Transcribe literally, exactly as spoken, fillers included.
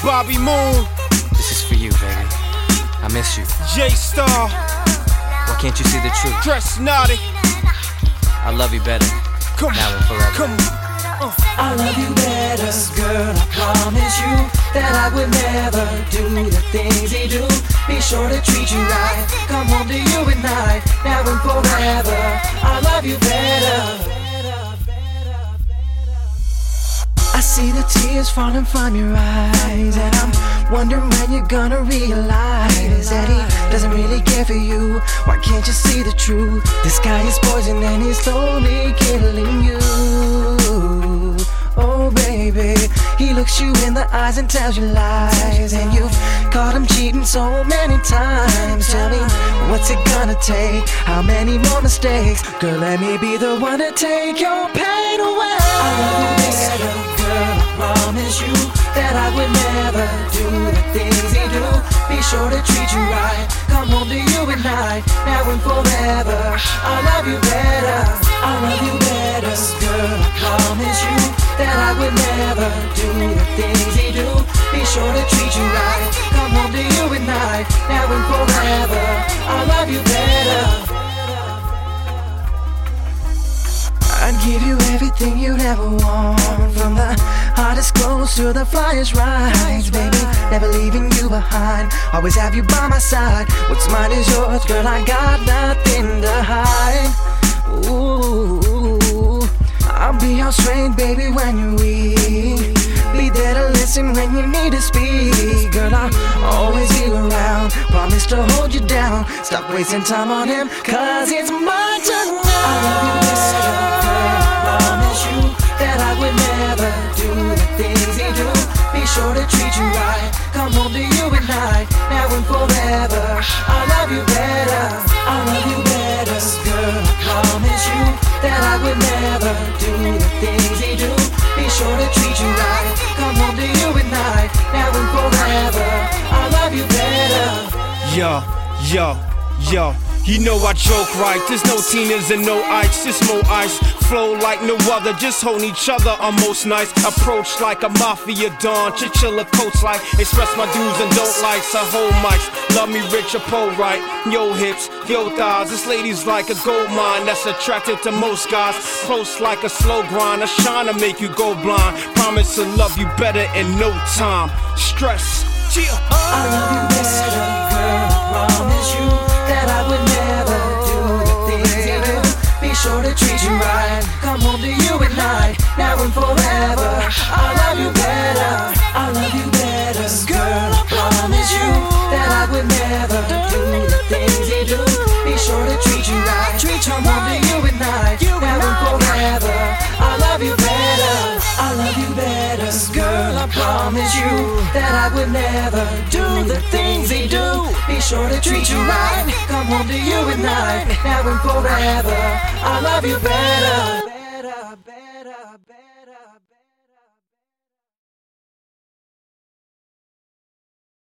Bobby Moon. This is for you, baby. I miss you. J-Star. Why can't you see the truth? Dress naughty. I love you better. Come now and forever. Come Uh. I love you better, girl, I promise you that I would never do the things he do. Be sure to treat you right, come home to you at night, now and forever. I love you better. I see the tears falling from your eyes, and I'm wondering when you're gonna realize that he doesn't really care for you. Why can't you see the truth? This guy is poison and he's slowly killing you. Oh baby, he looks you in the eyes and tells you lies, and you've caught him cheating so many times. Tell me, what's it gonna take? How many more mistakes? Girl, let me be the one to take your pain away. I love you better, girl, I promise you that I would never do the things he do. Be sure to treat you right, come home to you at night, now and forever. I love you better, I love you better, girl, I promise you that I would never do the things he do. Be sure to treat you right, come home to you at night, now and forever. I love you better. I'd give you everything you'd ever want, from the hottest clothes to the flyest rides, baby, never leaving you behind, always have you by my side. What's mine is yours, girl, I got nothing to hide. Ooh, I'll be your strength, baby, when you're weak, be there to listen when you need to speak. Girl, I'll always be around, promise to hold you down. Stop wasting time on him, cause it's my turn now. I love you better, girl, I promise you that I would never do the things he do. Be sure to treat you right, come home to you at night, now and forever. I love you better, I love you better, girl, I promise you that I would never do the things he do. Be sure to treat you right, come home to you at night, now and forever. I love you better. Yo, yo, yo. You know I joke right, there's no Tinas and no ice, just more ice. Flow like no other, just holding each other almost nice. Approach like a mafia don, chinchilla coats like. Express my do's and don't likes, I hold mics. Love me rich or poor right, yo hips, yo thighs. This lady's like a gold mine that's attracted to most guys. Close like a slow grind, I shine to make you go blind. Promise to love you better in no time. Stress, yeah. I love you better, girl, I promise you that I would never do the things he do. Be sure to treat you right, come home to you at night, now and forever. I love you better, I love you better, girl, I promise you that I would never do the things he do. Be sure to treat you right, come home to you at night, now and forever. I love you better, I love you better, girl, I promise you that I would never do the things he do. Be sure to treat you right, come home to you at night, now and forever. I love you better, better, better, better.